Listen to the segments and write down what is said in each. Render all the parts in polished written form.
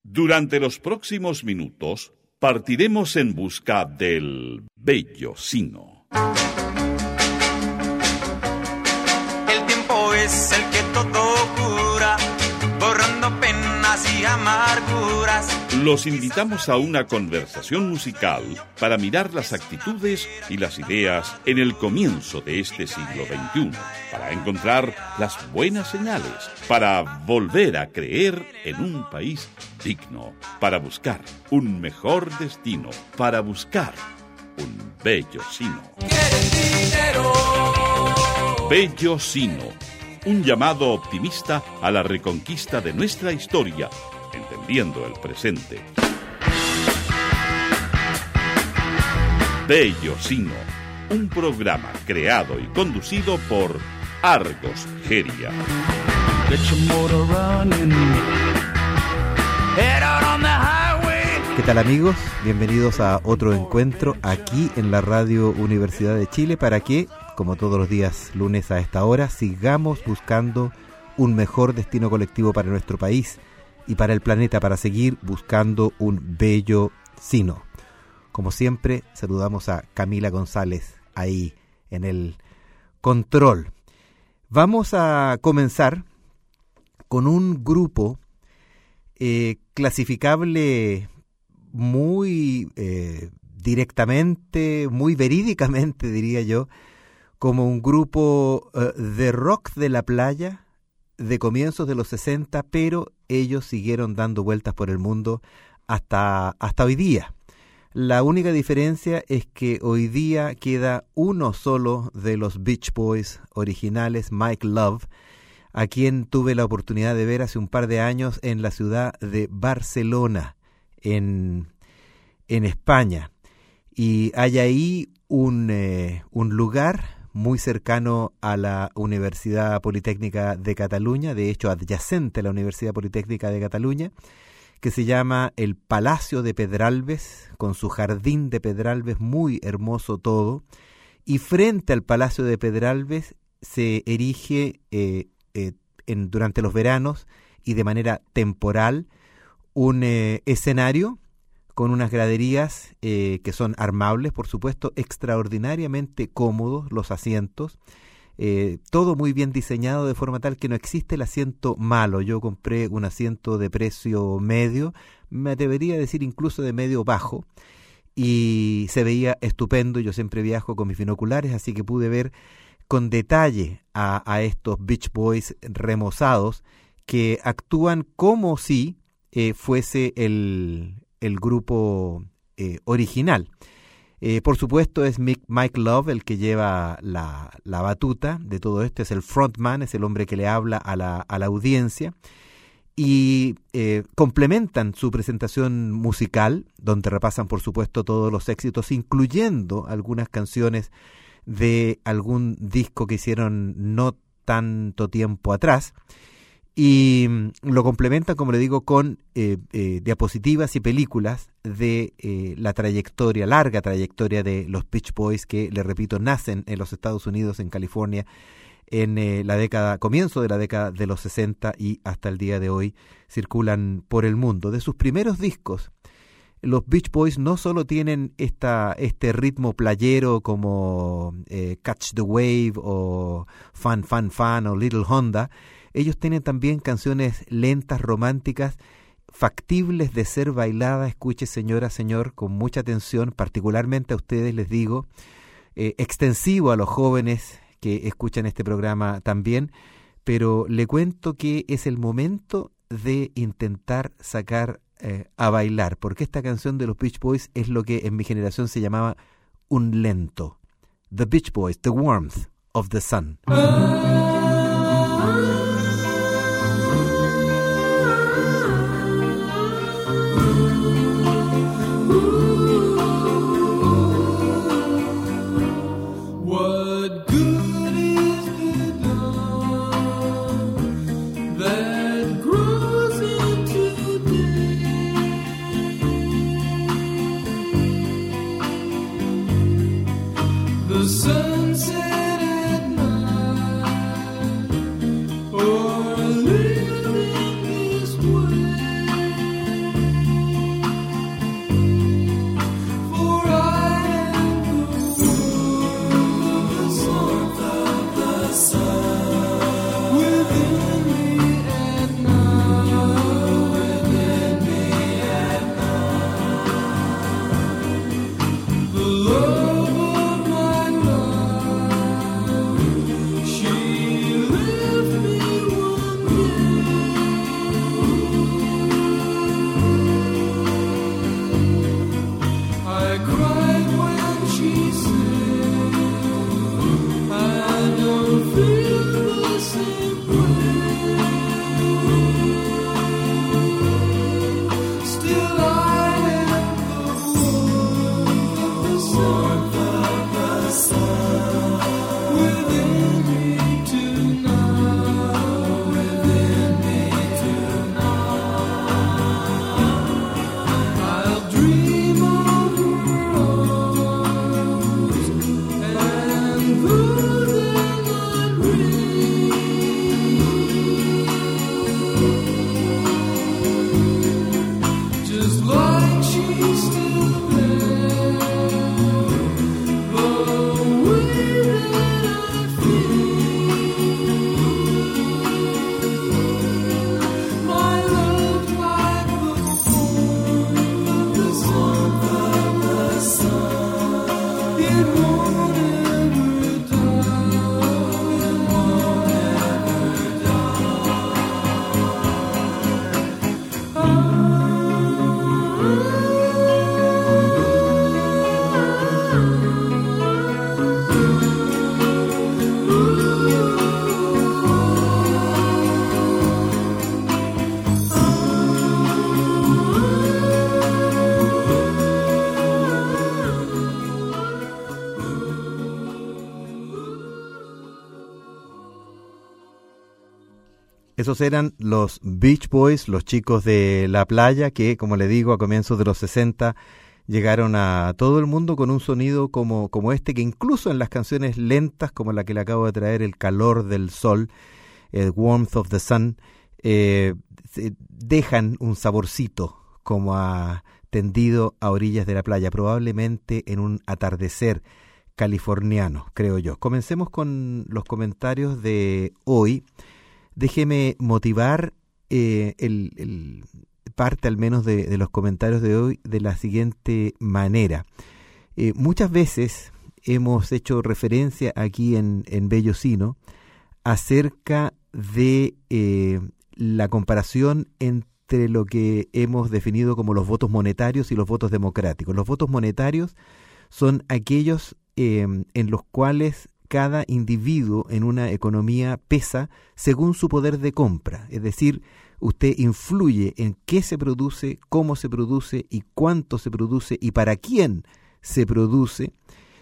Durante los próximos minutos partiremos en busca del bello Sino. El tiempo es el que todo cura, borrando penas y amarguras. Los invitamos a una conversación musical para mirar las actitudes y las ideas en el comienzo de este siglo XXI, para encontrar las buenas señales, para volver a creer en un país digno, para buscar un mejor destino, para buscar un bello Sino. Bello Sino, un llamado optimista a la reconquista de nuestra historia, entendiendo el presente. Bello Sino, un programa creado y conducido por Argos Geria. ¿Qué tal, amigos? Bienvenidos a otro encuentro aquí en la Radio Universidad de Chile para que, como todos los días lunes a esta hora, sigamos buscando un mejor destino colectivo para nuestro país y para el planeta, para seguir buscando un bello Sino. Como siempre, saludamos a Camila González ahí en el control. Vamos a comenzar con un grupo clasificable muy directamente, muy verídicamente, diría yo, como un grupo de rock de la playa de comienzos de los 60, pero ellos siguieron dando vueltas por el mundo hasta hoy día. La única diferencia es que hoy día queda uno solo de los Beach Boys originales, Mike Love, a quien tuve la oportunidad de ver hace un par de años en la ciudad de Barcelona, en España. Y hay ahí un lugar muy cercano a la Universidad Politécnica de Cataluña, de hecho adyacente a la Universidad Politécnica de Cataluña, que se llama el Palacio de Pedralbes, con su jardín de Pedralbes, muy hermoso todo. Y frente al Palacio de Pedralbes se erige durante los veranos y de manera temporal un escenario con unas graderías que son armables, por supuesto, extraordinariamente cómodos los asientos, todo muy bien diseñado de forma tal que no existe el asiento malo. Yo compré un asiento de precio medio, me atrevería a decir incluso de medio bajo, y se veía estupendo. Yo siempre viajo con mis binoculares, así que pude ver con detalle a estos Beach Boys remozados que actúan como si fuese el grupo original. Por supuesto es Mike Love el que lleva la batuta de todo esto, es el frontman, es el hombre que le habla a la audiencia, y complementan su presentación musical, donde repasan por supuesto todos los éxitos, incluyendo algunas canciones de algún disco que hicieron no tanto tiempo atrás, y lo complementan, como le digo, con diapositivas y películas de la larga trayectoria de los Beach Boys, que, le repito, nacen en los Estados Unidos, en California, en comienzo de la década de los 60, y hasta el día de hoy circulan por el mundo. De sus primeros discos, los Beach Boys no solo tienen este ritmo playero como Catch the Wave o Fun Fun Fun o Little Honda. Ellos tienen también canciones lentas, románticas, factibles de ser bailadas. Escuche, señora, señor, con mucha atención, particularmente a ustedes les digo, extensivo a los jóvenes que escuchan este programa también, pero le cuento que es el momento de intentar sacar a bailar, porque esta canción de los Beach Boys es lo que en mi generación se llamaba un lento. The Beach Boys, The Warmth of the Sun. The sunset at night Esos eran los Beach Boys, los chicos de la playa que, como le digo, a comienzos de los 60 llegaron a todo el mundo con un sonido como este, que incluso en las canciones lentas, como la que le acabo de traer, El calor del sol, el warmth of the sun, dejan un saborcito como tendido a orillas de la playa, probablemente en un atardecer californiano, creo yo. Comencemos con los comentarios de hoy. Déjeme motivar parte al menos de los comentarios de hoy de la siguiente manera. Muchas veces hemos hecho referencia aquí en Bellocino acerca de la comparación entre lo que hemos definido como los votos monetarios y los votos democráticos. Los votos monetarios son aquellos en los cuales cada individuo en una economía pesa según su poder de compra, es decir, usted influye en qué se produce, cómo se produce y cuánto se produce y para quién se produce,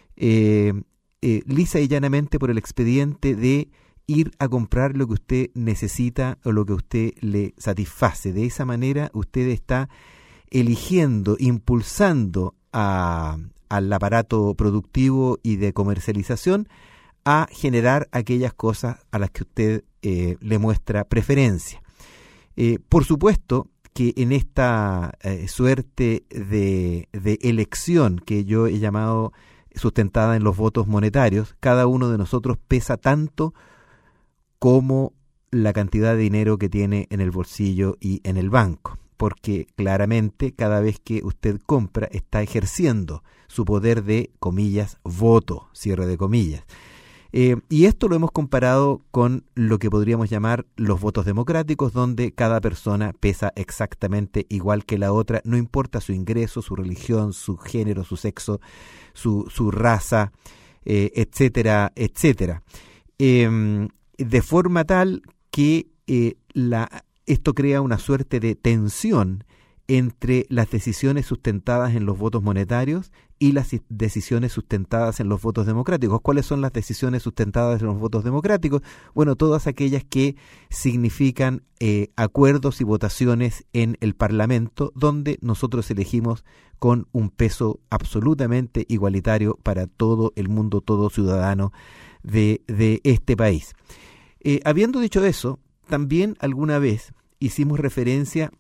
lisa y llanamente por el expediente de ir a comprar lo que usted necesita o lo que usted le satisface. De esa manera usted está eligiendo, impulsando al aparato productivo y de comercialización a generar aquellas cosas a las que usted le muestra preferencia. Por supuesto que en esta suerte de elección que yo he llamado sustentada en los votos monetarios, cada uno de nosotros pesa tanto como la cantidad de dinero que tiene en el bolsillo y en el banco, porque claramente cada vez que usted compra está ejerciendo su poder de, comillas, voto, cierre de comillas. Y esto lo hemos comparado con lo que podríamos llamar los votos democráticos, donde cada persona pesa exactamente igual que la otra, no importa su ingreso, su religión, su género, su sexo, su raza, etcétera, etcétera. De forma tal que esto crea una suerte de tensión entre las decisiones sustentadas en los votos monetarios y las decisiones sustentadas en los votos democráticos. ¿Cuáles son las decisiones sustentadas en los votos democráticos? Bueno, todas aquellas que significan acuerdos y votaciones en el Parlamento, donde nosotros elegimos con un peso absolutamente igualitario para todo el mundo, todo ciudadano de este país. Habiendo dicho eso, también alguna vez hicimos referencia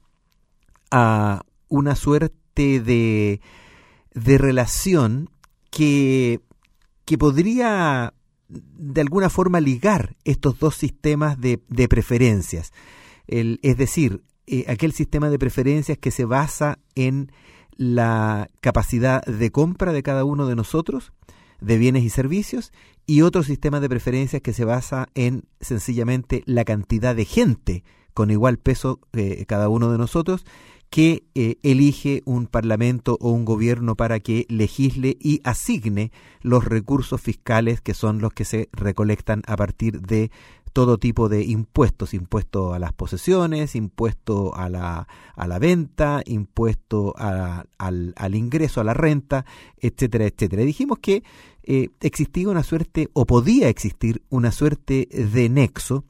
a una suerte de relación que podría de alguna forma ligar estos dos sistemas de preferencias. Es decir, aquel sistema de preferencias que se basa en la capacidad de compra de cada uno de nosotros, de bienes y servicios, y otro sistema de preferencias que se basa en sencillamente la cantidad de gente con igual peso cada uno de nosotros, que elige un parlamento o un gobierno para que legisle y asigne los recursos fiscales que son los que se recolectan a partir de todo tipo de impuestos, impuesto a las posesiones, impuesto a la venta, impuesto al ingreso, a la renta, etcétera, etcétera. Dijimos que existía una suerte, o podía existir una suerte de nexo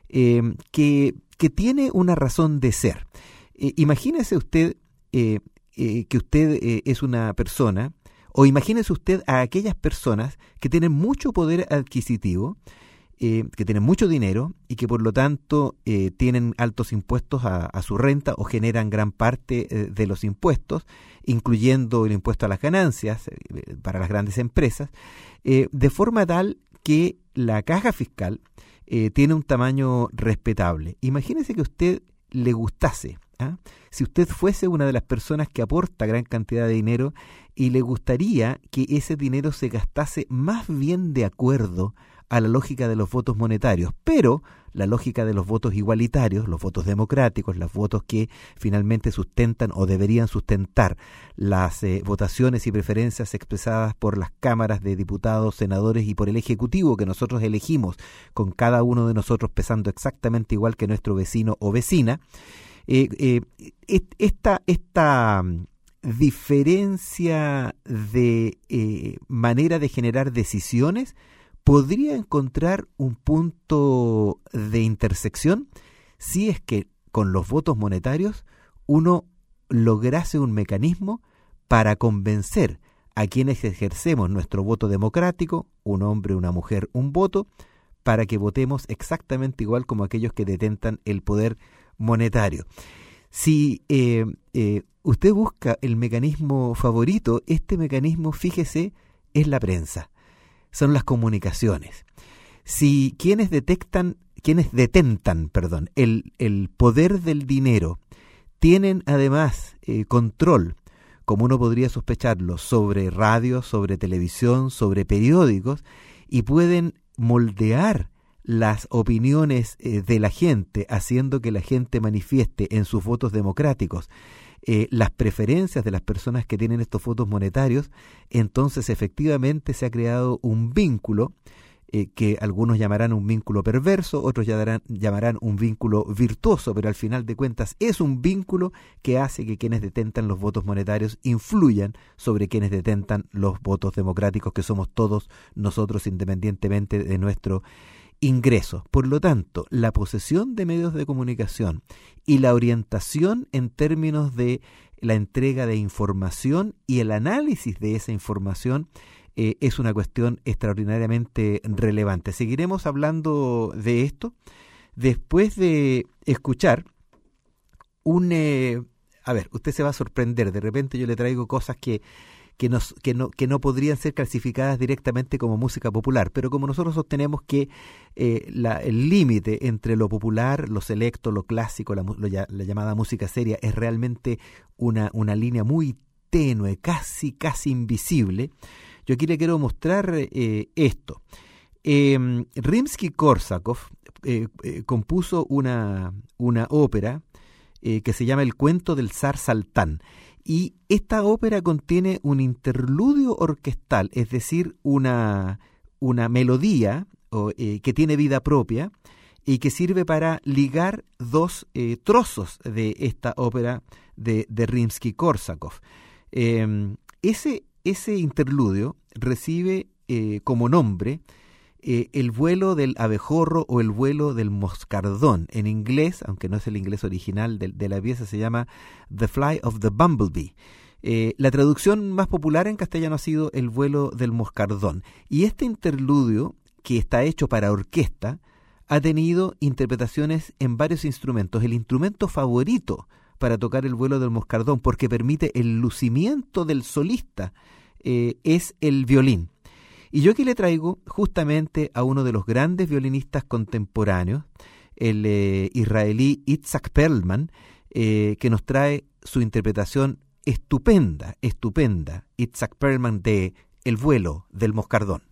que tiene una razón de ser. Imagínese usted que usted es una persona, o imagínese usted a aquellas personas que tienen mucho poder adquisitivo, que tienen mucho dinero y que por lo tanto tienen altos impuestos a su renta o generan gran parte de los impuestos, incluyendo el impuesto a las ganancias para las grandes empresas, de forma tal que la caja fiscal tiene un tamaño respetable. Imagínese que a usted le gustase, si usted fuese una de las personas que aporta gran cantidad de dinero y le gustaría que ese dinero se gastase más bien de acuerdo a la lógica de los votos monetarios, pero la lógica de los votos igualitarios, los votos democráticos, los votos que finalmente sustentan o deberían sustentar las votaciones y preferencias expresadas por las cámaras de diputados, senadores y por el Ejecutivo que nosotros elegimos, con cada uno de nosotros pesando exactamente igual que nuestro vecino o vecina. Esta diferencia de manera de generar decisiones podría encontrar un punto de intersección si es que con los votos monetarios uno lograse un mecanismo para convencer a quienes ejercemos nuestro voto democrático, un hombre, una mujer, un voto, para que votemos exactamente igual como aquellos que detentan el poder monetario. Si usted busca el mecanismo favorito, este mecanismo, fíjese, es la prensa, son las comunicaciones. Si quienes detentan, el poder del dinero tienen además control, como uno podría sospecharlo, sobre radio, sobre televisión, sobre periódicos, y pueden moldear las opiniones de la gente, haciendo que la gente manifieste en sus votos democráticos las preferencias de las personas que tienen estos votos monetarios, entonces efectivamente se ha creado un vínculo que algunos llamarán un vínculo perverso, otros llamarán un vínculo virtuoso, pero al final de cuentas es un vínculo que hace que quienes detentan los votos monetarios influyan sobre quienes detentan los votos democráticos, que somos todos nosotros independientemente de nuestro ingreso. Por lo tanto, la posesión de medios de comunicación y la orientación en términos de la entrega de información y el análisis de esa información es una cuestión extraordinariamente relevante. Seguiremos hablando de esto después de escuchar usted se va a sorprender, de repente yo le traigo cosas que no podrían ser clasificadas directamente como música popular, pero como nosotros sostenemos que el límite entre lo popular, lo selecto, lo clásico, la llamada música seria, es realmente una línea muy tenue, casi invisible. Yo aquí le quiero mostrar esto. Rimsky-Korsakov compuso una ópera que se llama El cuento del zar Saltán. Y esta ópera contiene un interludio orquestal, es decir, una melodía que tiene vida propia y que sirve para ligar dos trozos de esta ópera de Rimsky-Korsakov. Ese interludio recibe como nombre el vuelo del abejorro o el vuelo del moscardón. En inglés, aunque no es el inglés original de la pieza, se llama The Fly of the Bumblebee. La traducción más popular en castellano ha sido el vuelo del moscardón. Y este interludio, que está hecho para orquesta, ha tenido interpretaciones en varios instrumentos. El instrumento favorito para tocar el vuelo del moscardón, porque permite el lucimiento del solista, es el violín. Y yo aquí le traigo justamente a uno de los grandes violinistas contemporáneos, el israelí Itzhak Perlman, que nos trae su interpretación estupenda, Itzhak Perlman, de El vuelo del moscardón.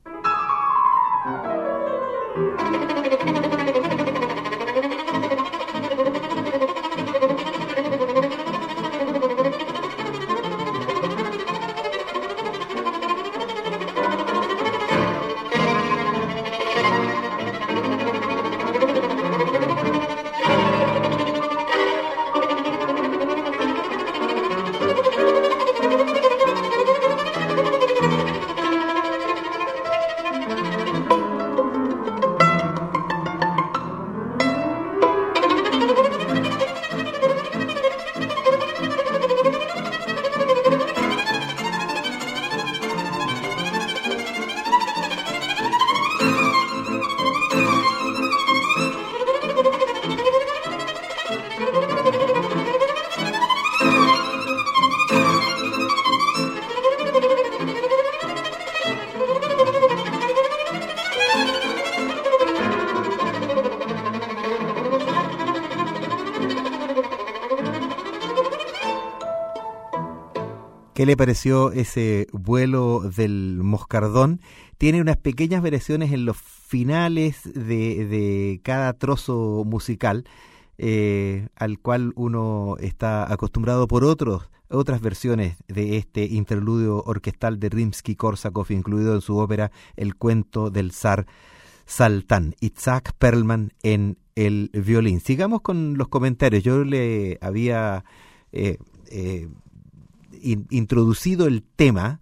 ¿Qué le pareció ese vuelo del moscardón? Tiene unas pequeñas variaciones en los finales de cada trozo musical, al cual uno está acostumbrado por otras versiones de este interludio orquestal de Rimsky-Korsakov, incluido en su ópera El cuento del zar Saltán. Itzhak Perlman en el violín. Sigamos con los comentarios. Yo le había introducido el tema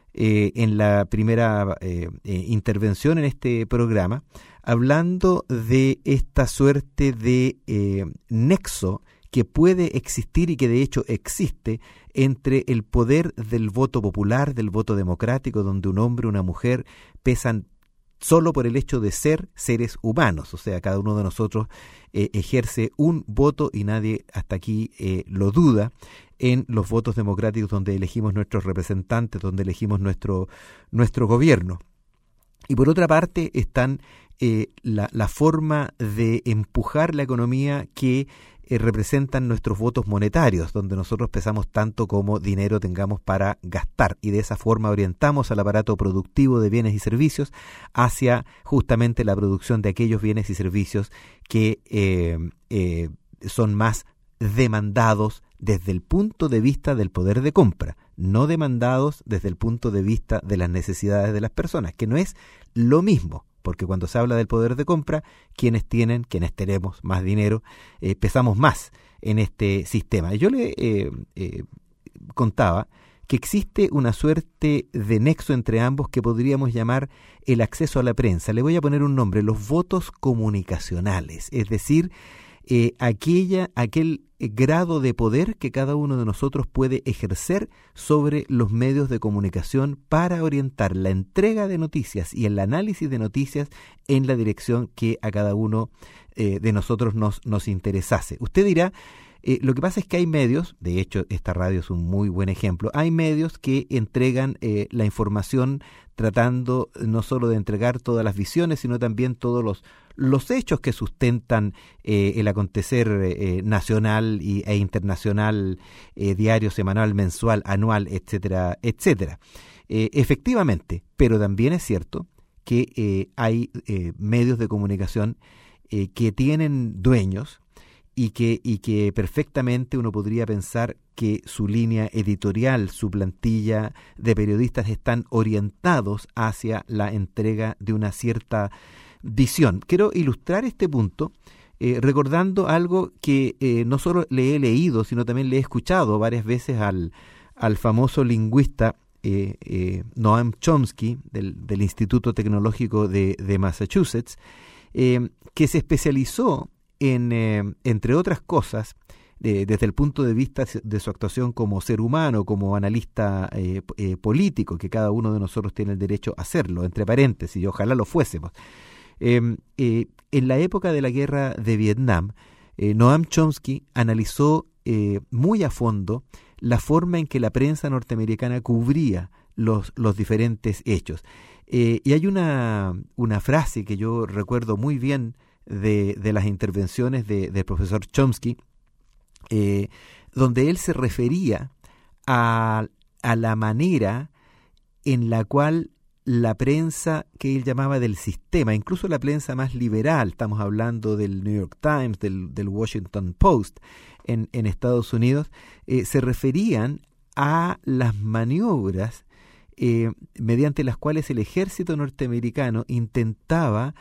en la primera intervención en este programa, hablando de esta suerte de nexo que puede existir y que de hecho existe entre el poder del voto popular, del voto democrático, donde un hombre o una mujer pesan solo por el hecho de ser seres humanos. O sea, cada uno de nosotros ejerce un voto y nadie hasta aquí lo duda en los votos democráticos donde elegimos nuestros representantes, donde elegimos nuestro gobierno. Y por otra parte están la forma de empujar la economía que representan nuestros votos monetarios, donde nosotros pesamos tanto como dinero tengamos para gastar, y de esa forma orientamos al aparato productivo de bienes y servicios hacia justamente la producción de aquellos bienes y servicios que son más demandados desde el punto de vista del poder de compra, no demandados desde el punto de vista de las necesidades de las personas, que no es lo mismo. Porque cuando se habla del poder de compra, quienes tenemos más dinero, pesamos más en este sistema. Yo le contaba que existe una suerte de nexo entre ambos que podríamos llamar el acceso a la prensa. Le voy a poner un nombre: los votos comunicacionales, es decir, aquel grado de poder que cada uno de nosotros puede ejercer sobre los medios de comunicación para orientar la entrega de noticias y el análisis de noticias en la dirección que a cada uno de nosotros nos interesase. Usted dirá, lo que pasa es que hay medios, de hecho esta radio es un muy buen ejemplo, hay medios que entregan la información tratando no solo de entregar todas las visiones, sino también todos los hechos que sustentan el acontecer nacional e internacional, diario, semanal, mensual, anual, etcétera, etcétera. Efectivamente, pero también es cierto que hay medios de comunicación que tienen dueños y que perfectamente uno podría pensar que su línea editorial, su plantilla de periodistas están orientados hacia la entrega de una cierta visión. Quiero ilustrar este punto recordando algo que no solo le he leído, sino también le he escuchado varias veces al famoso lingüista Noam Chomsky del Instituto Tecnológico de Massachusetts, que se especializó entre otras cosas, desde el punto de vista de su actuación como ser humano, como analista político, que cada uno de nosotros tiene el derecho a hacerlo, entre paréntesis, y ojalá lo fuésemos. En la época de la guerra de Vietnam, Noam Chomsky analizó muy a fondo la forma en que la prensa norteamericana cubría los diferentes hechos. Y hay una frase que yo recuerdo muy bien de las intervenciones del profesor Chomsky, donde él se refería a la manera en la cual la prensa que él llamaba del sistema, incluso la prensa más liberal, estamos hablando del New York Times, del Washington Post en Estados Unidos, se referían a las maniobras mediante las cuales el ejército norteamericano intentaba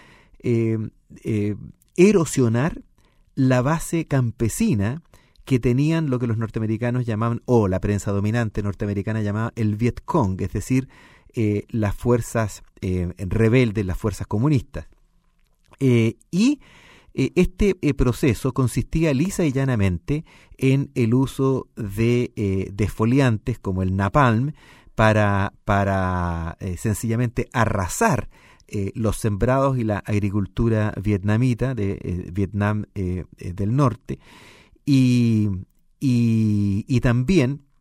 erosionar la base campesina que tenían lo que los norteamericanos llamaban, o la prensa dominante norteamericana llamaba, el Viet Cong, es decir, las fuerzas rebeldes, las fuerzas comunistas. Y este proceso consistía lisa y llanamente en el uso de desfoliantes como el napalm para sencillamente arrasar los sembrados y la agricultura vietnamita de Vietnam del Norte, y también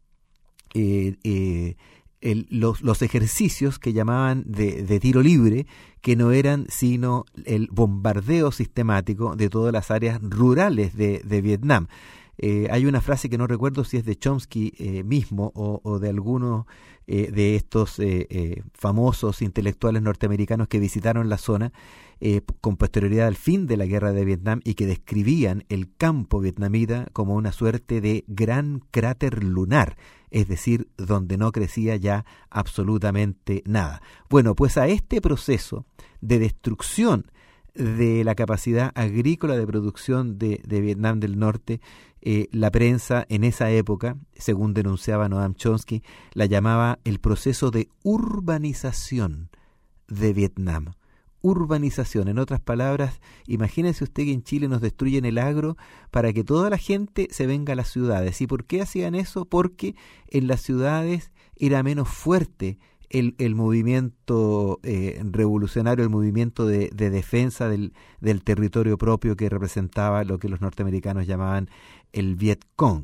los ejercicios que llamaban de tiro libre, que no eran sino el bombardeo sistemático de todas las áreas rurales de Vietnam. Hay una frase que no recuerdo si es de Chomsky mismo o de alguno de estos famosos intelectuales norteamericanos que visitaron la zona con posterioridad al fin de la guerra de Vietnam y que describían el campo vietnamita como una suerte de gran cráter lunar, es decir, donde no crecía ya absolutamente nada. Bueno, pues a este proceso de destrucción de la capacidad agrícola de producción de Vietnam del Norte, la prensa en esa época, según denunciaba Noam Chomsky, la llamaba el proceso de urbanización de Vietnam. Urbanización, en otras palabras, imagínese usted que en Chile nos destruyen el agro para que toda la gente se venga a las ciudades. ¿Y por qué hacían eso? Porque en las ciudades era menos fuerte el movimiento revolucionario, el movimiento de defensa del territorio propio que representaba lo que los norteamericanos llamaban el Viet Cong.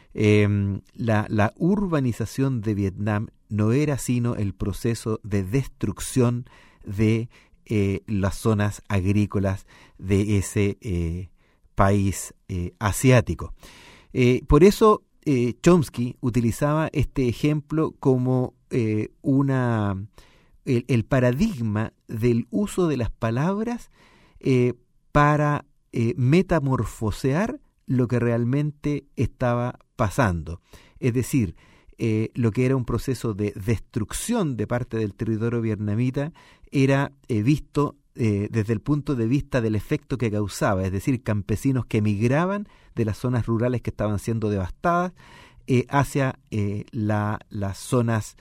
La urbanización de Vietnam no era sino el proceso de destrucción de las zonas agrícolas de ese país asiático. Por eso Chomsky utilizaba este ejemplo como el paradigma del uso de las palabras para metamorfosear lo que realmente estaba pasando. Es decir, lo que era un proceso de destrucción de parte del territorio vietnamita era visto desde el punto de vista del efecto que causaba, es decir, campesinos que emigraban de las zonas rurales que estaban siendo devastadas hacia las zonas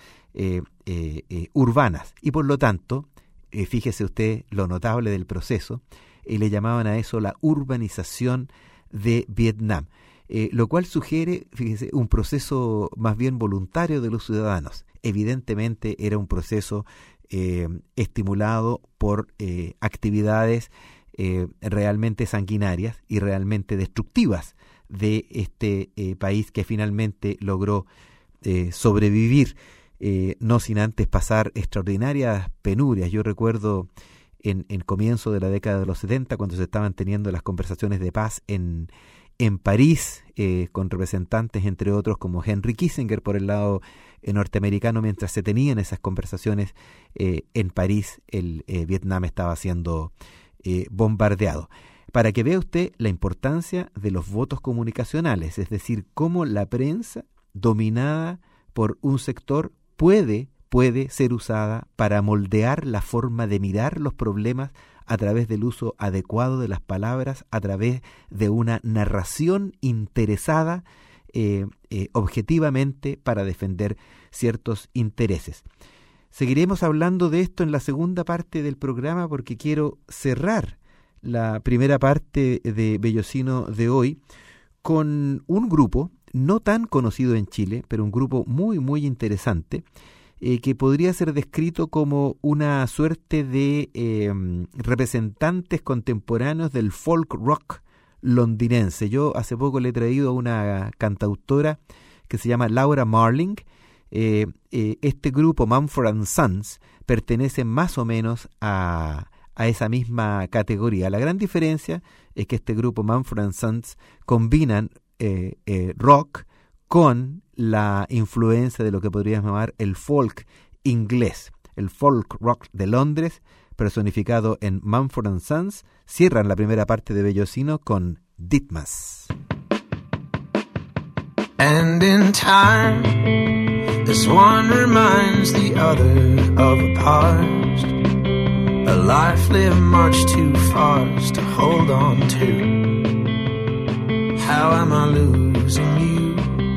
urbanas. Y por lo tanto, fíjese usted lo notable del proceso, le llamaban a eso la urbanización de Vietnam. Lo cual sugiere, fíjese, un proceso más bien voluntario de los ciudadanos. Evidentemente era un proceso estimulado por actividades realmente sanguinarias y realmente destructivas de este país que finalmente logró sobrevivir, no sin antes pasar extraordinarias penurias. Yo recuerdo en comienzo de la década de los 70, cuando se estaban teniendo las conversaciones de paz en París, con representantes, entre otros, como Henry Kissinger por el lado norteamericano, mientras se tenían esas conversaciones en París, Vietnam estaba siendo bombardeado. Para que vea usted la importancia de los votos comunicacionales, es decir, cómo la prensa, dominada por un sector, puede ser usada para moldear la forma de mirar los problemas a través del uso adecuado de las palabras, a través de una narración interesada objetivamente para defender ciertos intereses. Seguiremos hablando de esto en la segunda parte del programa, porque quiero cerrar la primera parte de Vellocino de hoy con un grupo no tan conocido en Chile, pero un grupo muy, muy interesante, que podría ser descrito como una suerte de representantes contemporáneos del folk rock londinense. Yo hace poco le he traído a una cantautora que se llama Laura Marling. Este grupo, Mumford & Sons, pertenece más o menos a esa misma categoría. La gran diferencia es que este grupo, Mumford & Sons, combinan rock con la influencia de lo que podríamos llamar el folk inglés. El folk rock de Londres, personificado en Mumford & Sons, cierran la primera parte de Vellocino con Ditmas. And in time, this one reminds the other of a past, a life lived much too fast to hold on to. How am I losing you?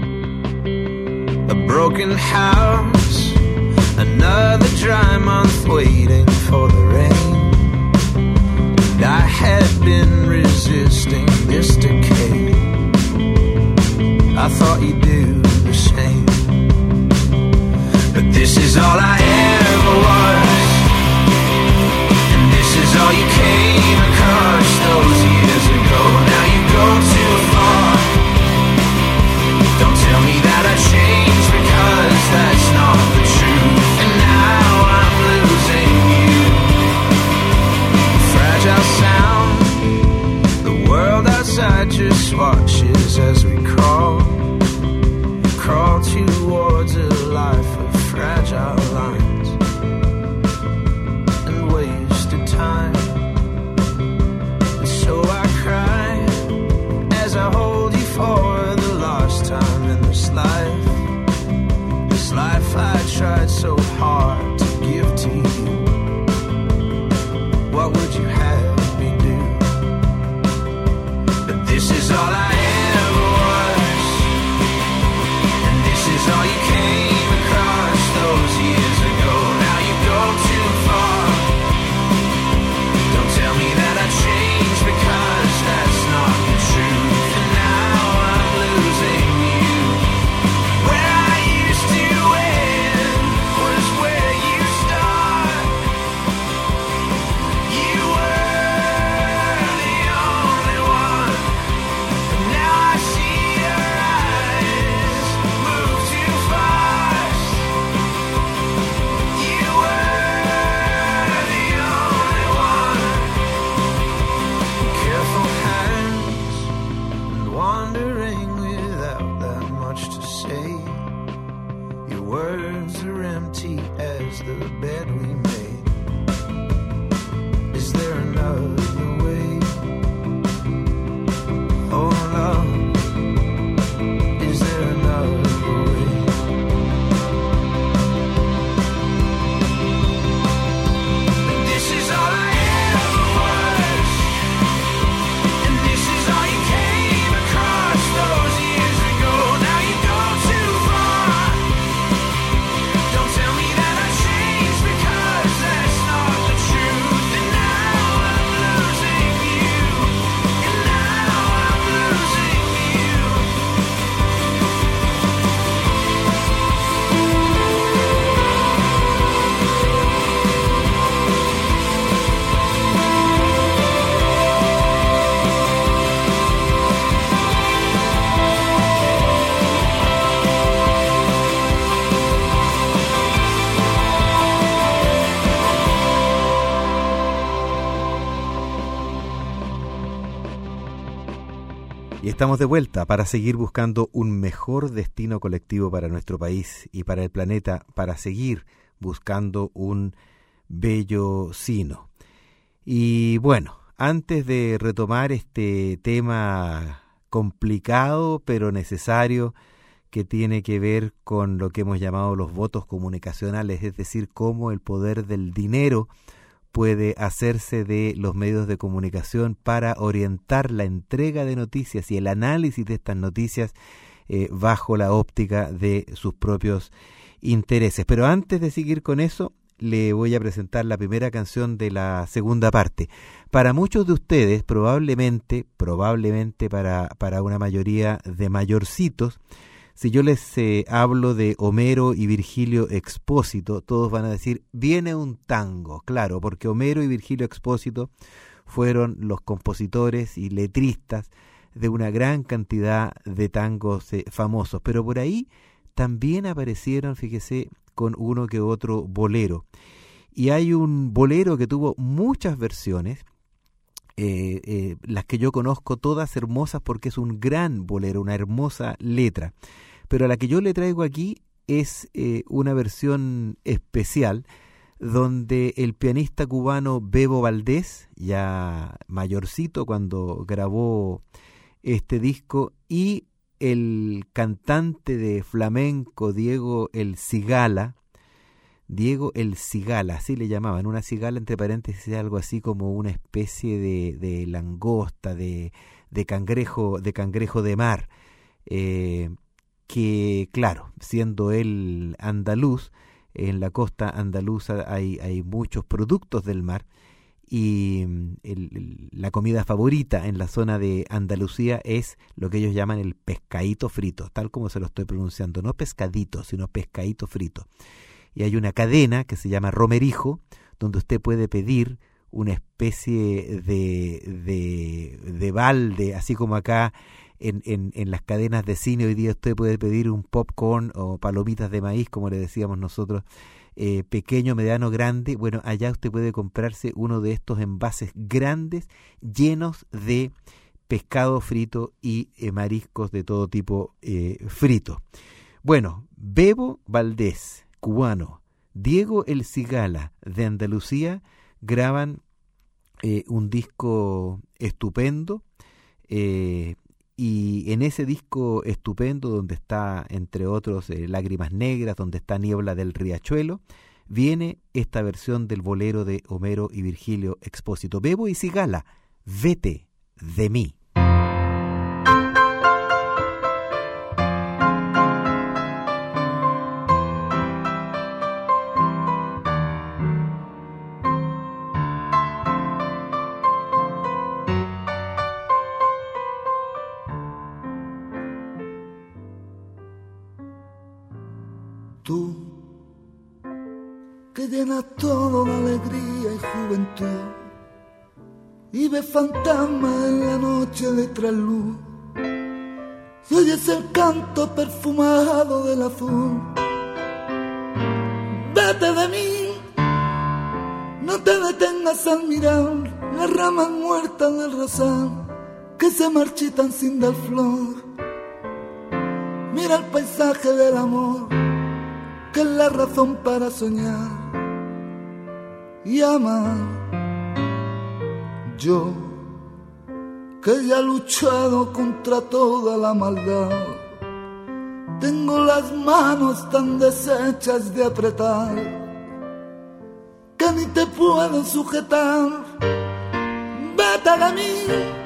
A broken house, another dry month waiting for the rain. And I had been resisting this decay. I thought you'd do the same. But this is all I ever was, and this is all you came across those years ago. Now you go too far. Don't tell me that I changed, because that's not the truth. And now I'm losing you. Fragile sound, the world outside just watches as we crawl to words are empty as the bed we made. Is there another way? Oh love, is there another way? This is all I ever was, and this is all you came across those years ago. Now you go too far. Don't tell me that I changed, because that's not the truth. And now I'm losing you, and now I'm losing you. Y estamos de vuelta para seguir buscando un mejor destino colectivo para nuestro país y para el planeta, para seguir buscando un bello sino. Y bueno, antes de retomar este tema complicado pero necesario que tiene que ver con lo que hemos llamado los votos comunicacionales, es decir, cómo el poder del dinero puede hacerse de los medios de comunicación para orientar la entrega de noticias y el análisis de estas noticias bajo la óptica de sus propios intereses. Pero antes de seguir con eso, le voy a presentar la primera canción de la segunda parte. Para muchos de ustedes, probablemente para una mayoría de mayorcitos, si yo les hablo de Homero y Virgilio Expósito, todos van a decir, viene un tango. Claro, porque Homero y Virgilio Expósito fueron los compositores y letristas de una gran cantidad de tangos famosos. Pero por ahí también aparecieron, fíjese, con uno que otro bolero. Y hay un bolero que tuvo muchas versiones, las que yo conozco todas hermosas porque es un gran bolero, una hermosa letra. Pero la que yo le traigo aquí es una versión especial donde el pianista cubano Bebo Valdés, ya mayorcito cuando grabó este disco, y el cantante de flamenco Diego El Cigala, así le llamaban, una cigala entre paréntesis, algo así como una especie de langosta, de cangrejo de mar, que claro, siendo él andaluz, en la costa andaluza hay muchos productos del mar, y la comida favorita en la zona de Andalucía es lo que ellos llaman el pescadito frito, tal como se lo estoy pronunciando, no pescadito, sino pescadito frito. Y hay una cadena que se llama Romerijo, donde usted puede pedir una especie de balde, así como acá en las cadenas de cine hoy día usted puede pedir un popcorn o palomitas de maíz, como le decíamos nosotros, pequeño, mediano, grande. Bueno, allá usted puede comprarse uno de estos envases grandes llenos de pescado frito y mariscos de todo tipo fritos. Bueno, Bebo Valdés, cubano, Diego El Cigala, de Andalucía, graban un disco estupendo, y en ese disco estupendo, donde está, entre otros, Lágrimas Negras, donde está Niebla del Riachuelo, viene esta versión del bolero de Homero y Virgilio Expósito. Bebo y Cigala, Vete de mí. Tú, que llenas todo de alegría y juventud, y ves fantasmas en la noche de trasluz, y oyes el canto perfumado del azul. Vete de mí, no te detengas al mirar las ramas muertas del rosal que se marchitan sin dar flor. Mira el paisaje del amor la razón para soñar y amar. Yo, que ya he luchado contra toda la maldad, tengo las manos tan deshechas de apretar que ni te puedo sujetar. Vete de mí,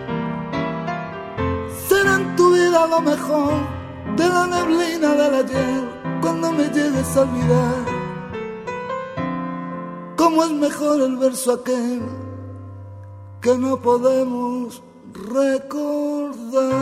será en tu vida lo mejor de la neblina del ayer cuando me llegues a olvidar. Cómo es mejor el verso aquel que no podemos recordar.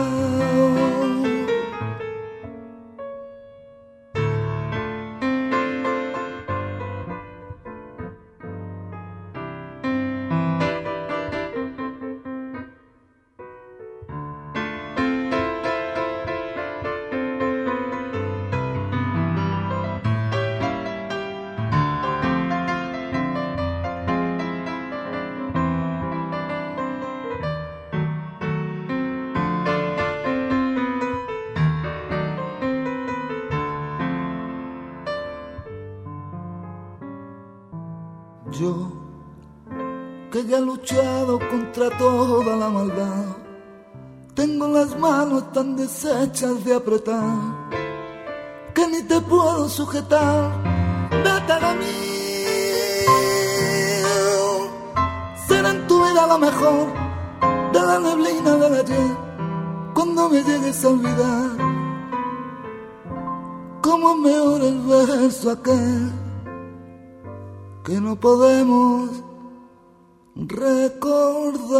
Yo, que ya he luchado contra toda la maldad, tengo las manos tan deshechas de apretar que ni te puedo sujetar. Vete de mí, será en tu vida lo mejor de la neblina del ayer cuando me llegues a olvidar. Cómo es mejor el verso aquel que no podemos recordar.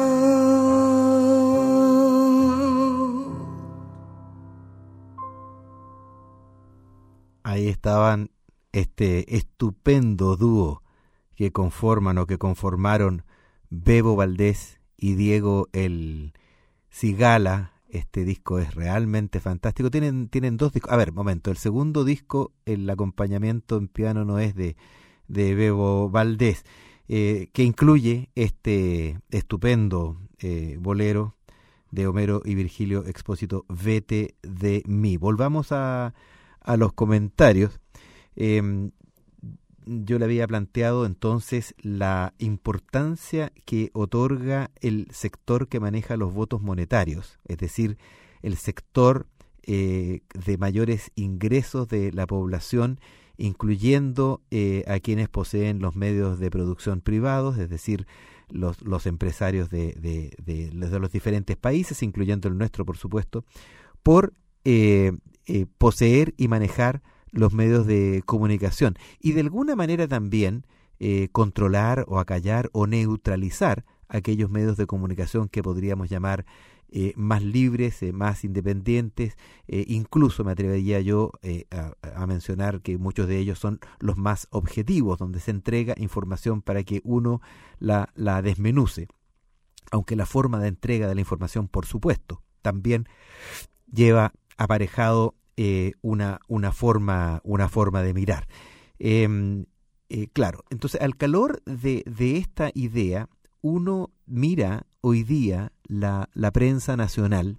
Ahí estaban este estupendo dúo que conforman o que conformaron Bebo Valdés y Diego el Cigala. Este disco es realmente fantástico. Tienen dos discos. A ver, momento. El segundo disco, el acompañamiento en piano no es de Bebo Valdés, que incluye este estupendo bolero de Homero y Virgilio Expósito, Vete de mí. Volvamos a los comentarios. Yo le había planteado entonces la importancia que otorga el sector que maneja los votos monetarios, es decir, el sector de mayores ingresos de la población, incluyendo a quienes poseen los medios de producción privados, es decir, los empresarios de los diferentes países, incluyendo el nuestro, por supuesto, por poseer y manejar los medios de comunicación y de alguna manera también controlar o acallar o neutralizar aquellos medios de comunicación que podríamos llamar más libres, más independientes, incluso me atrevería yo a mencionar que muchos de ellos son los más objetivos, donde se entrega información para que uno la desmenuce, aunque la forma de entrega de la información, por supuesto, también lleva aparejado una forma de mirar. Claro, entonces al calor de esta idea, uno mira hoy día la prensa nacional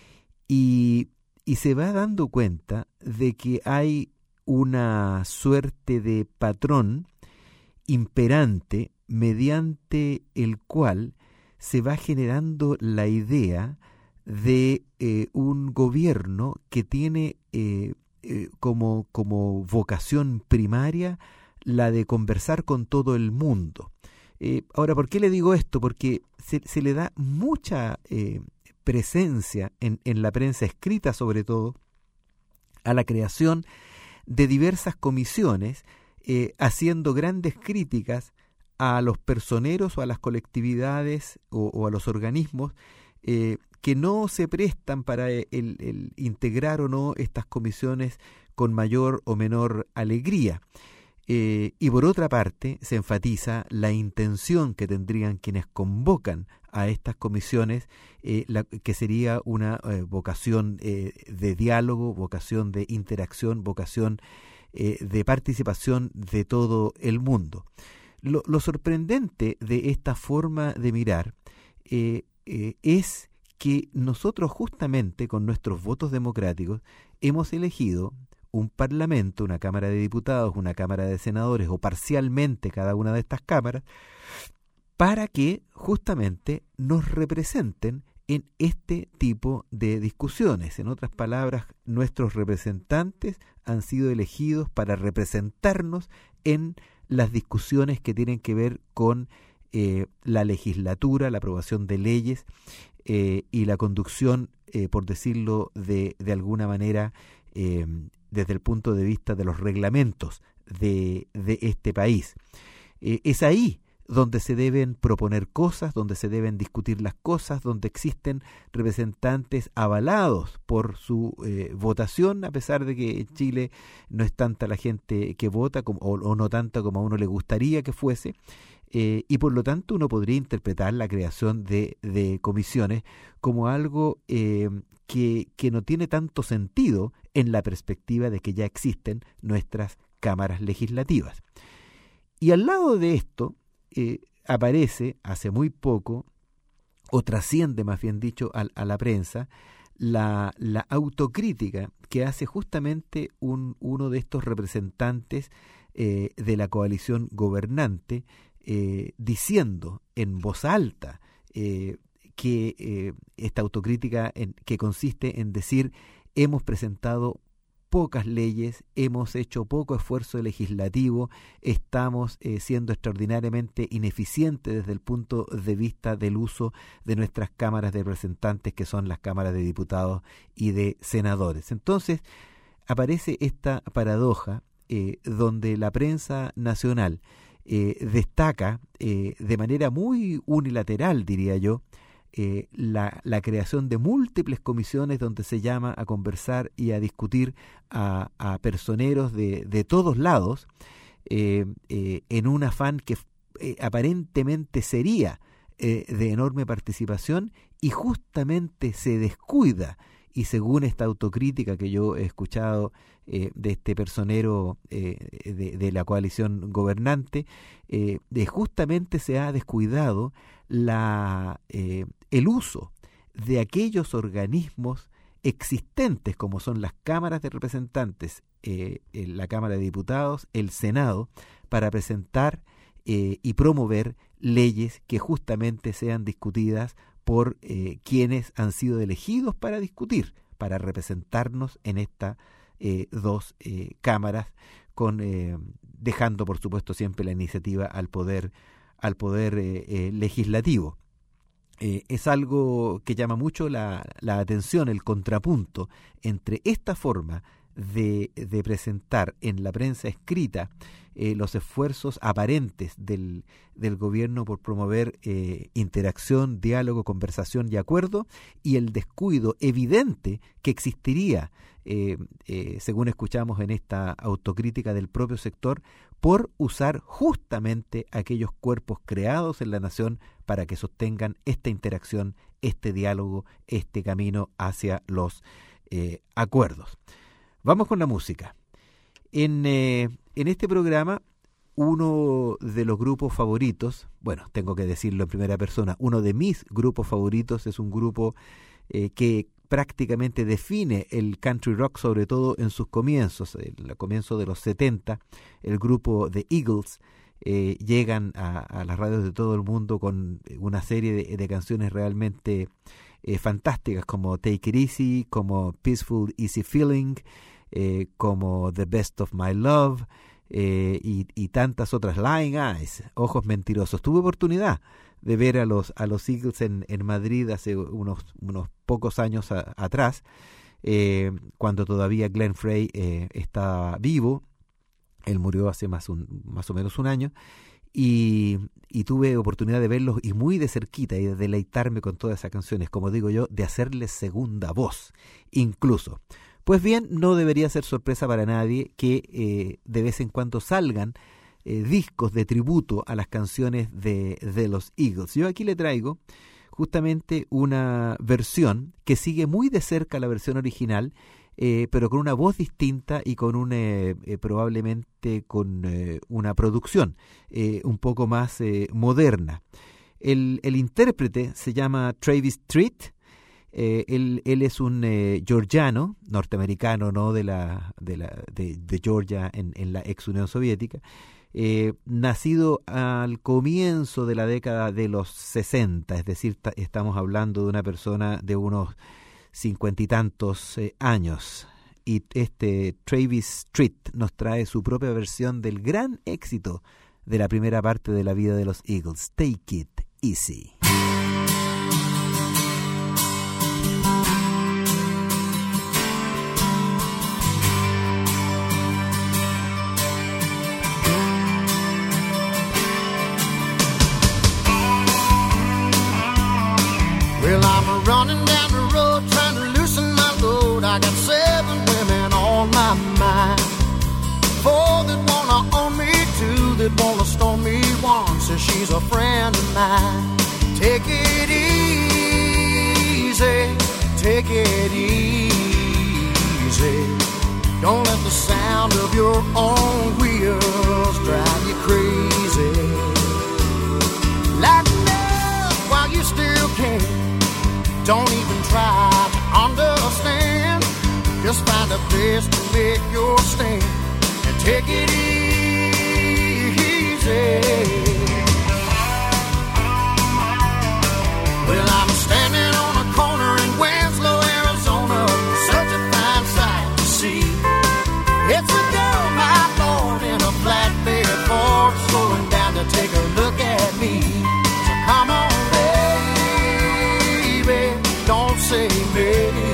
y se va dando cuenta de que hay una suerte de patrón imperante mediante el cual se va generando la idea de un gobierno que tiene como vocación primaria la de conversar con todo el mundo. Ahora, ¿por qué le digo esto? Porque se le da mucha presencia en la prensa escrita, sobre todo, a la creación de diversas comisiones, haciendo grandes críticas a los personeros o a las colectividades o a los organismos que no se prestan para el integrar o no estas comisiones con mayor o menor alegría. Y por otra parte, se enfatiza la intención que tendrían quienes convocan a estas comisiones, que sería una vocación de diálogo, vocación de interacción, vocación de participación de todo el mundo. Lo sorprendente de esta forma de mirar es que nosotros justamente con nuestros votos democráticos hemos elegido un parlamento, una Cámara de Diputados, una Cámara de Senadores o parcialmente cada una de estas cámaras, para que justamente nos representen en este tipo de discusiones. En otras palabras, nuestros representantes han sido elegidos para representarnos en las discusiones que tienen que ver con la legislatura, la aprobación de leyes y la conducción, por decirlo de alguna manera, desde el punto de vista de los reglamentos de este país. Es ahí donde se deben proponer cosas, donde se deben discutir las cosas, donde existen representantes avalados por su votación, a pesar de que en Chile no es tanta la gente que vota o no tanta como a uno le gustaría que fuese, y por lo tanto uno podría interpretar la creación de comisiones como algo que no tiene tanto sentido en la perspectiva de que ya existen nuestras cámaras legislativas. Y al lado de esto, aparece hace muy poco, o trasciende más bien dicho a la prensa, la autocrítica que hace justamente uno de estos representantes de la coalición gobernante, diciendo en voz alta que esta autocrítica que consiste en decir: hemos presentado pocas leyes, hemos hecho poco esfuerzo legislativo, estamos siendo extraordinariamente ineficientes desde el punto de vista del uso de nuestras cámaras de representantes, que son las cámaras de diputados y de senadores. Entonces aparece esta paradoja donde la prensa nacional destaca de manera muy unilateral, diría yo, la creación de múltiples comisiones donde se llama a conversar y a discutir a personeros de todos lados, en un afán que aparentemente sería de enorme participación, y justamente se descuida, y según esta autocrítica que yo he escuchado de este personero de la coalición gobernante, justamente se ha descuidado el uso de aquellos organismos existentes como son las cámaras de representantes, la Cámara de Diputados, el Senado, para presentar y promover leyes que justamente sean discutidas por quienes han sido elegidos para discutir, para representarnos en estas dos cámaras, dejando por supuesto siempre la iniciativa al poder legislativo. Es algo que llama mucho la atención, el contrapunto entre esta forma de presentar en la prensa escrita los esfuerzos aparentes del gobierno por promover interacción, diálogo, conversación y acuerdo, y el descuido evidente que existiría, según escuchamos en esta autocrítica del propio sector, por usar justamente aquellos cuerpos creados en la nación para que sostengan esta interacción, este diálogo, este camino hacia los acuerdos. Vamos con la música. En este programa, uno de los grupos favoritos, bueno, tengo que decirlo en primera persona, uno de mis grupos favoritos es un grupo que prácticamente define el country rock, sobre todo en sus comienzos, el comienzo de los 70, el grupo The Eagles. Llegan a las radios de todo el mundo con una serie de canciones realmente fantásticas, como Take It Easy, como Peaceful Easy Feeling, como The Best of My Love, y tantas otras, Lying Eyes, Ojos Mentirosos. Tuve oportunidad de ver a los Eagles en Madrid hace unos pocos años atrás, cuando todavía Glenn Frey estaba vivo. Él murió hace más o menos un año, y tuve oportunidad de verlos y muy de cerquita y de deleitarme con todas esas canciones, como digo yo, de hacerles segunda voz incluso. Pues bien, no debería ser sorpresa para nadie que de vez en cuando salgan discos de tributo a las canciones de los Eagles. Yo aquí le traigo justamente una versión que sigue muy de cerca la versión original, pero con una voz distinta y con probablemente con una producción un poco más moderna. El intérprete se llama Travis Tritt, Él es un georgiano, norteamericano, ¿no? de Georgia en la ex Unión Soviética, nacido al comienzo de la década de los 60, es decir, estamos hablando de una persona de unos 50 y tantos años. Y Travis Tritt nos trae su propia versión del gran éxito de la primera parte de la vida de los Eagles, Take It Easy. Well, I'm running down the road trying to loosen my load. I got 7 women on my mind. 4 that wanna own me, 2 that wanna stone me, 1 says she's a friend of mine. Take it easy, take it easy. Don't let the sound of your own wheels drive you crazy. Light it up while you still can. Don't even try to understand. Just find a place to make your stand and take it easy. Well, I'm standing on a corner in Winslow, Arizona. Such a fine sight to see. It's a girl, my Lord, in a flatbed Ford, slowing down to take a look at me. So come on, baby, don't say maybe.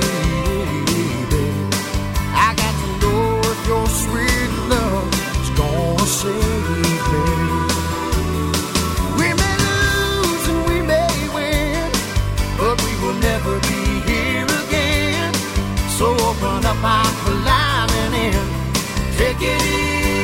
I got to know if your sweet love is gonna save me. We may lose and we may win, but we will never be here again. So open up, I'm climbing in. Take it easy.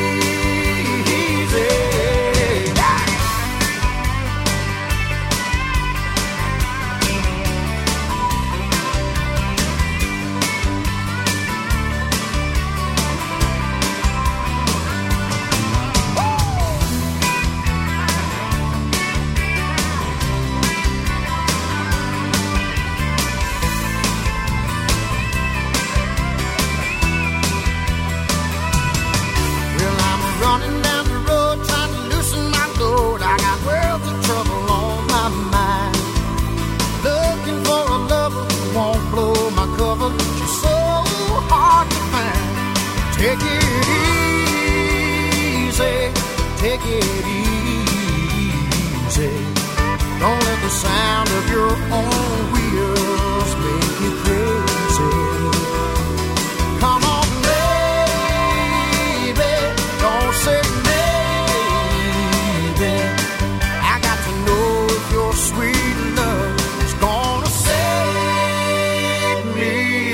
Take it easy, take it easy. Don't let the sound of your own wheels make you crazy. Come on, baby, don't say maybe. I got to know if your sweet love is gonna save me.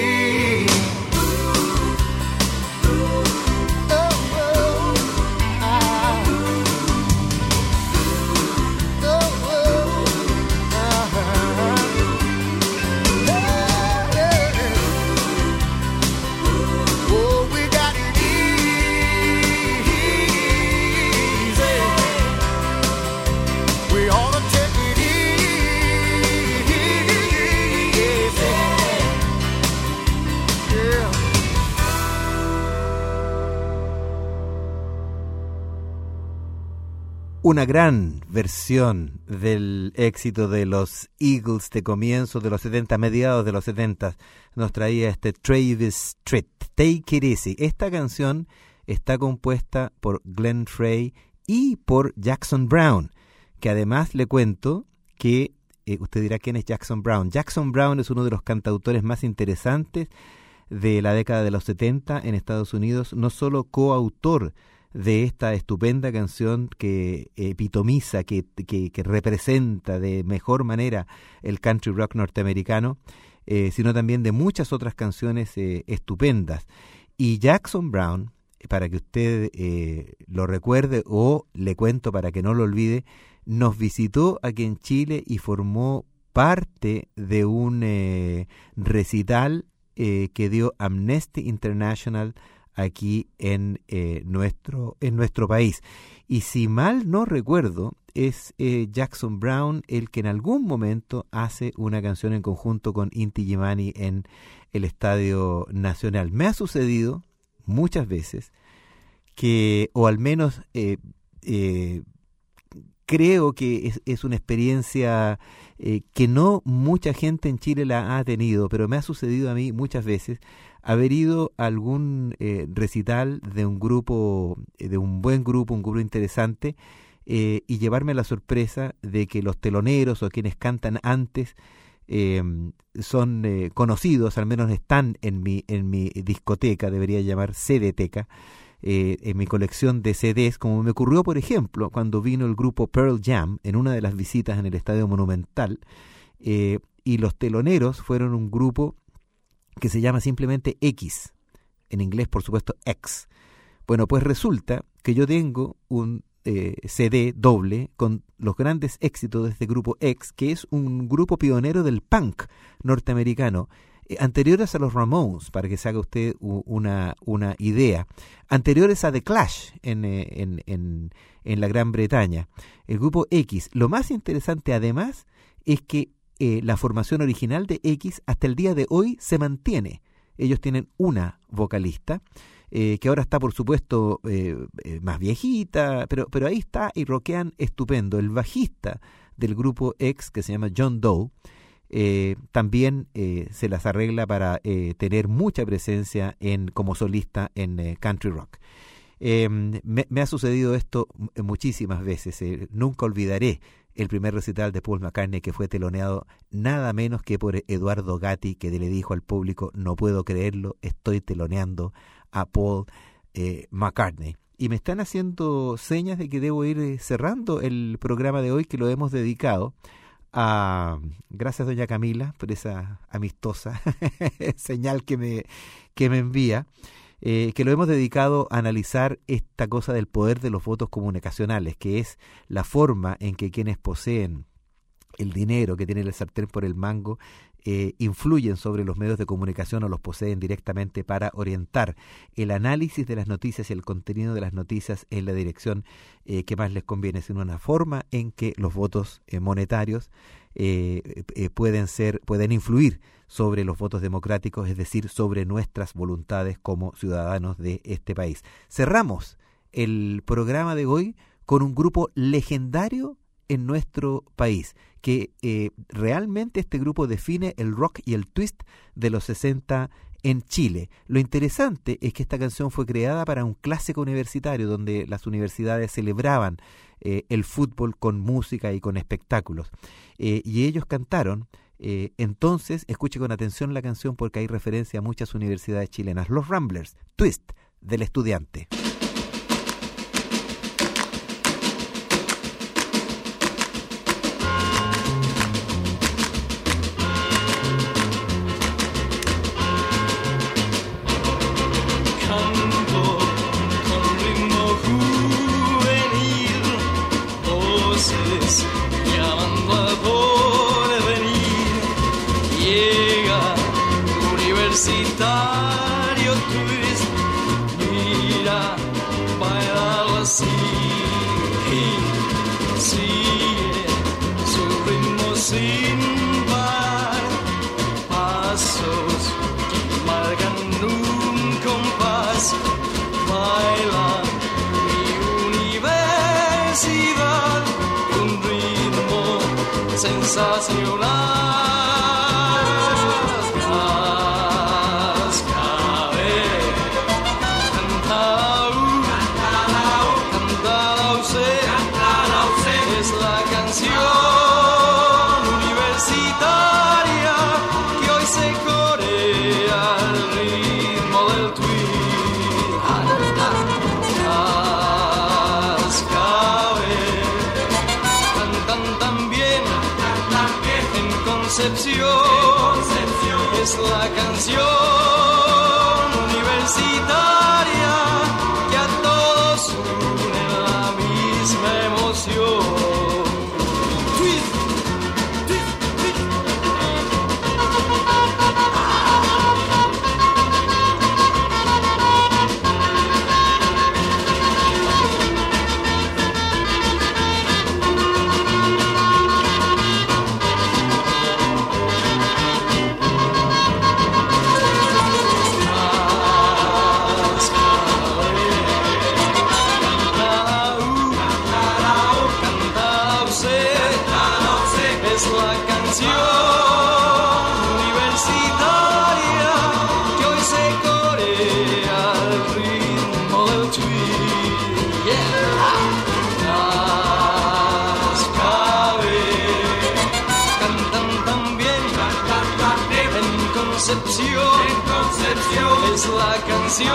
Una gran versión del éxito de los Eagles de comienzos de los 70, mediados de los 70, nos traía Travis Tritt, Take It Easy. Esta canción está compuesta por Glenn Frey y por Jackson Browne, que además le cuento que, usted dirá, ¿quién es Jackson Browne? Jackson Browne es uno de los cantautores más interesantes de la década de los 70 en Estados Unidos, no solo coautor de esta estupenda canción que epitomiza, que representa de mejor manera el country rock norteamericano, sino también de muchas otras canciones estupendas. Y Jackson Browne, para que usted lo recuerde o le cuento para que no lo olvide, nos visitó aquí en Chile y formó parte de un recital que dio Amnesty International aquí en nuestro país. Y si mal no recuerdo, es Jackson Browne el que en algún momento hace una canción en conjunto con Inti Illimani en el Estadio Nacional. Me ha sucedido muchas veces que, o al menos creo que es una experiencia que no mucha gente en Chile la ha tenido, pero me ha sucedido a mí muchas veces haber ido a algún recital de un grupo, de un buen grupo, un grupo interesante, y llevarme la sorpresa de que los teloneros o quienes cantan antes son conocidos, al menos están en mi discoteca, debería llamar CD-teca, en mi colección de CDs, como me ocurrió, por ejemplo, cuando vino el grupo Pearl Jam en una de las visitas en el Estadio Monumental, y los teloneros fueron un grupo que se llama simplemente X, en inglés por supuesto X. Bueno, pues resulta que yo tengo un CD doble con los grandes éxitos de este grupo X, que es un grupo pionero del punk norteamericano, anteriores a los Ramones, para que se haga usted una idea, anteriores a The Clash en la Gran Bretaña. El grupo X, lo más interesante además es que la formación original de X hasta el día de hoy se mantiene. Ellos tienen una vocalista, que ahora está por supuesto más viejita, pero ahí está y rockean estupendo. El bajista del grupo X, que se llama John Doe, también se las arregla para tener mucha presencia como solista en country rock. Me ha sucedido esto muchísimas veces. Nunca olvidaré el primer recital de Paul McCartney, que fue teloneado nada menos que por Eduardo Gatti, que le dijo al público: no puedo creerlo, estoy teloneando a Paul McCartney. Y me están haciendo señas de que debo ir cerrando el programa de hoy, que lo hemos dedicado gracias doña Camila por esa amistosa señal que me envía, que lo hemos dedicado a analizar esta cosa del poder de los votos comunicacionales, que es la forma en que quienes poseen el dinero, que tienen el sartén por el mango, influyen sobre los medios de comunicación o los poseen directamente para orientar el análisis de las noticias y el contenido de las noticias en la dirección que más les conviene, sino una forma en que los votos monetarios pueden influir sobre los votos democráticos, es decir, sobre nuestras voluntades como ciudadanos de este país. Cerramos el programa de hoy con un grupo legendario en nuestro país, que realmente este grupo define el rock y el twist de los 60 en Chile. Lo interesante es que esta canción fue creada para un clásico universitario, donde las universidades celebraban el fútbol con música y con espectáculos. Y ellos cantaron, entonces, escuche con atención la canción porque hay referencia a muchas universidades chilenas. Los Ramblers, Twist del Estudiante. Universitario twist, mira, bailalo así, sigue su ritmo sin par, pasos que marcan un compás, baila mi universidad, un ritmo sensacional. Es la canción universitaria que a todos une la misma emoción. canción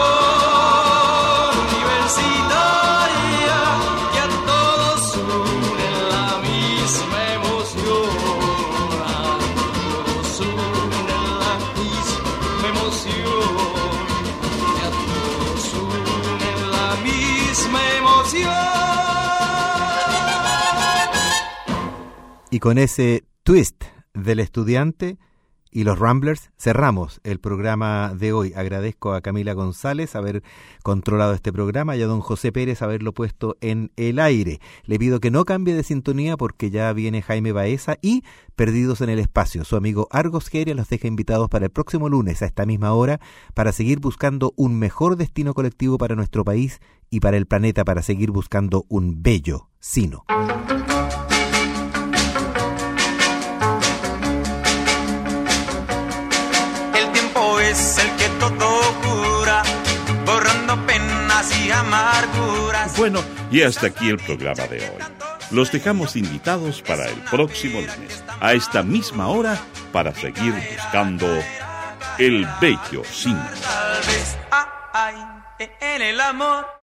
universitaria que a todos une la misma emoción. A todos une la misma emoción. Que a todos une la misma emoción. Y con ese twist del estudiante y los Ramblers cerramos el programa de hoy. Agradezco a Camila González haber controlado este programa y a don José Pérez haberlo puesto en el aire. Le pido que no cambie de sintonía porque ya viene Jaime Baeza y Perdidos en el Espacio. Su amigo Argos Geria los deja invitados para el próximo lunes a esta misma hora para seguir buscando un mejor destino colectivo para nuestro país y para el planeta, para seguir buscando un bello sino. Es el que todo cura, borrando penas y amarguras. Bueno, y hasta aquí el programa de hoy. Los dejamos invitados para el próximo lunes, a esta misma hora, para seguir buscando el bello sino. Tal vez hay en el amor